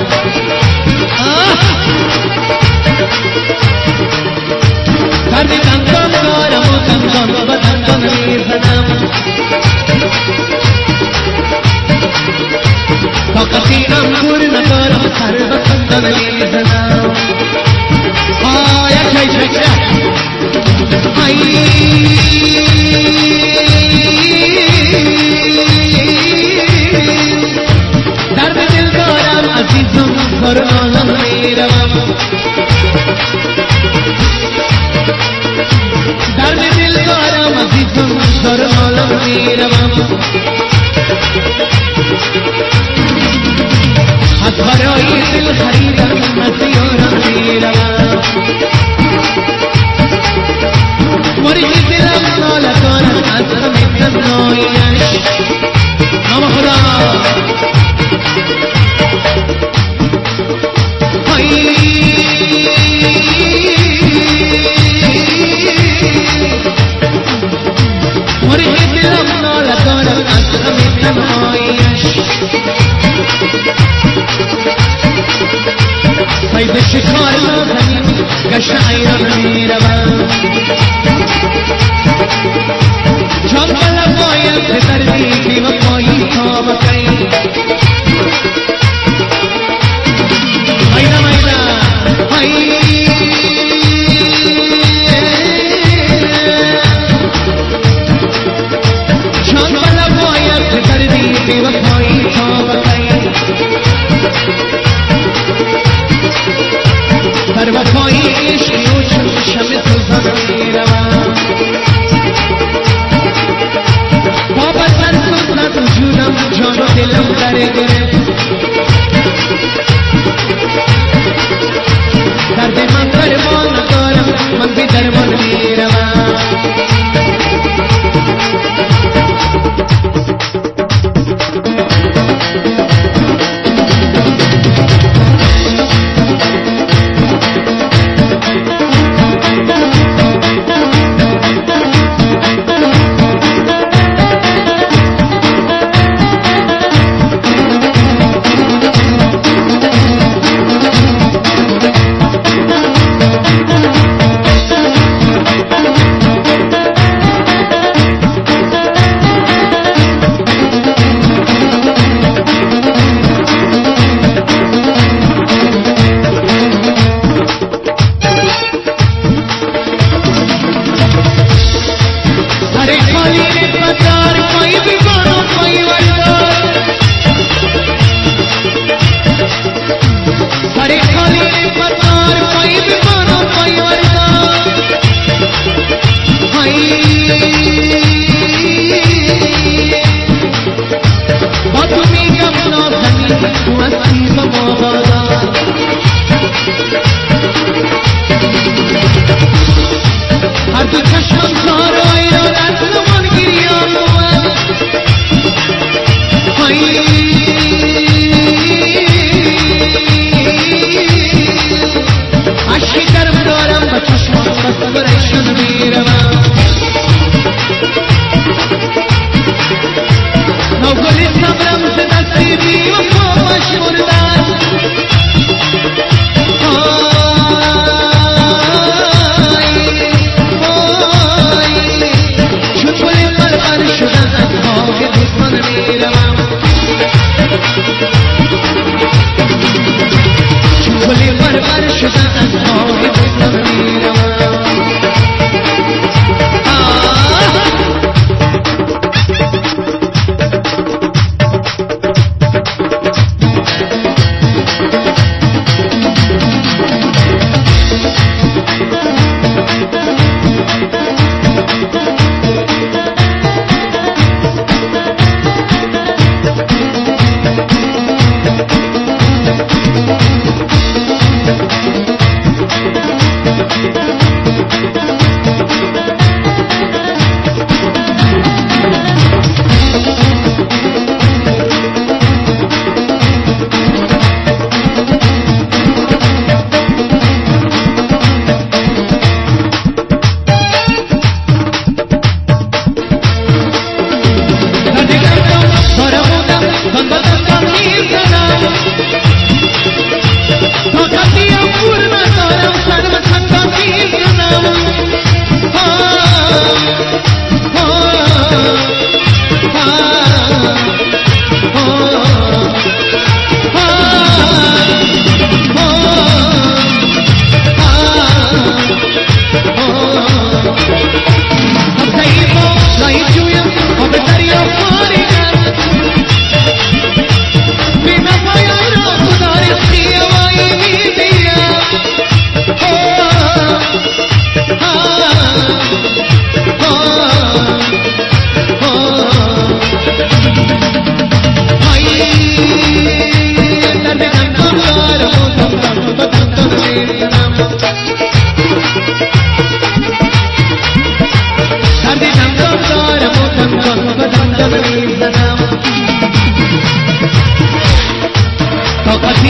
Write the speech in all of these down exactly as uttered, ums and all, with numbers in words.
دردی دندان دارم و دندان با دندان میزنم طاقتینم گور ندارم سر به دندان میزنم آه یک چای چکه آی درد دل دارم عزیزم بر عالم میروم درد دل دارم عزیزم بر عالم میروم از برای دل خریدم از یارم میروم مریض دلم ناله دارم از غم تنهاییش نام خدا های مریض دلم ناله دارم از غم تنهاییش فیض شکار نازنین گشت ایران میروم جان بلا باید به دردی بی وفایی تا بکی میدم میدم های جان بلا باید به دردی بی وفایی تا بکی بر وفایی عشقی و چون شم سوزان میروم بابا سر سوزد وجودم جان و دلم در گرفت درد من درمان دارم من بی درمان میروم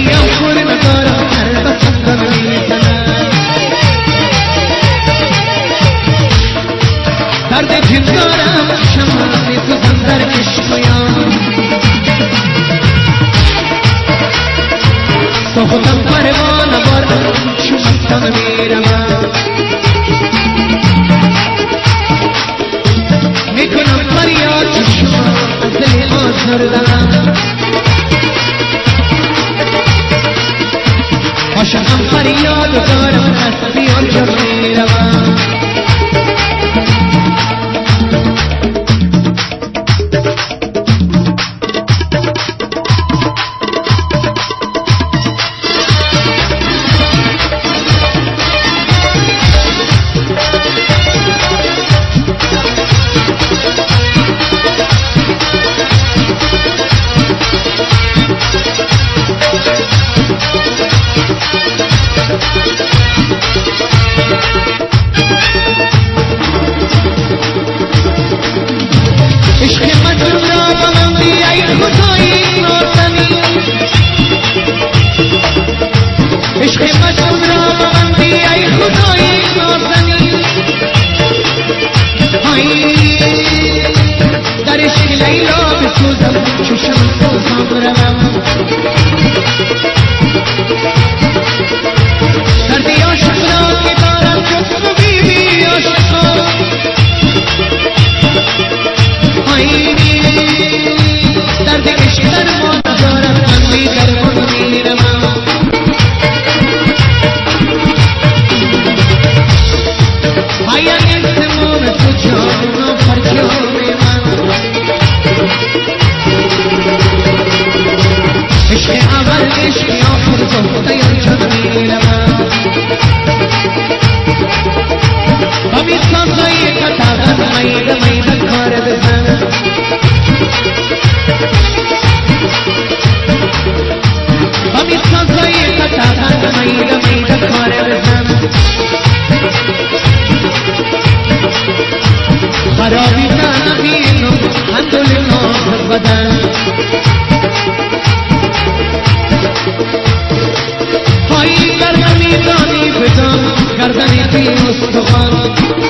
بگیم خور ندارم البته دارم میزنم درد جن دارم شما میسوزم در عشقیام ساختم پروانه بارم چون مستم میروم میکنم فریاد که شما از دل آزردم عاشقم فریاد دارم از بیان جا میروم خرابی نبینم اندل ناز بدن هایی گردنی دانی بدم گردنی بی مستقان